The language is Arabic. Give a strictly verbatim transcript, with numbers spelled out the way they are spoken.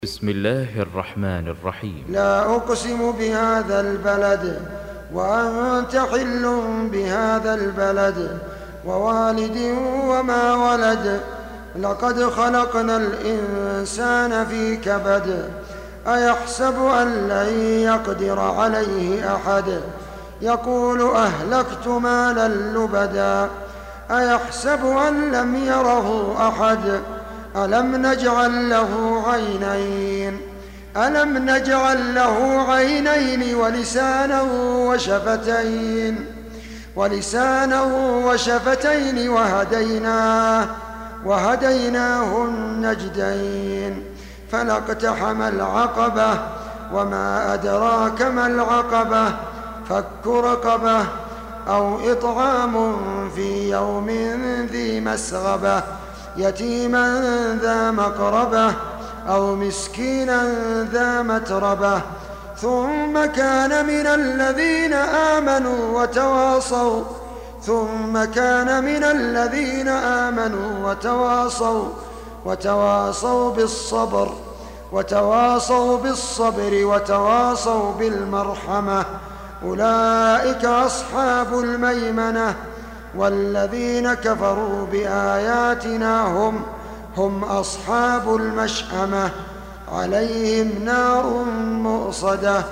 بسم الله الرحمن الرحيم. لا أقسم بهذا البلد وأنت حل بهذا البلد ووالد وما ولد. لقد خلقنا الإنسان في كبد. أيحسب أن لن يقدر عليه أحد. يقول أهلكت مالا لبدا. أيحسب أن لم يره أحد. ألم نجعل له عينين ألم نجعل له عينين ولسانا وشفتين ولسانا وشفتين وهديناه وهديناه النجدين. فلا اقتحم العقبة وما أدراك ما العقبة. فك رقبة أو إطعام في يوم ذي مسغبة يتيما ذا مقربة أو مسكينا ذا متربة. ثم كان من الذين آمنوا وتواصوا ثم كان من الذين آمنوا وتواصوا وتواصوا بالصبر وتواصوا بالصبر وتواصوا بالمرحمة. أولئك أصحاب الميمنة. والذين كفروا بآياتنا هم هم أصحاب المشأمة. عليهم نار مؤصدة.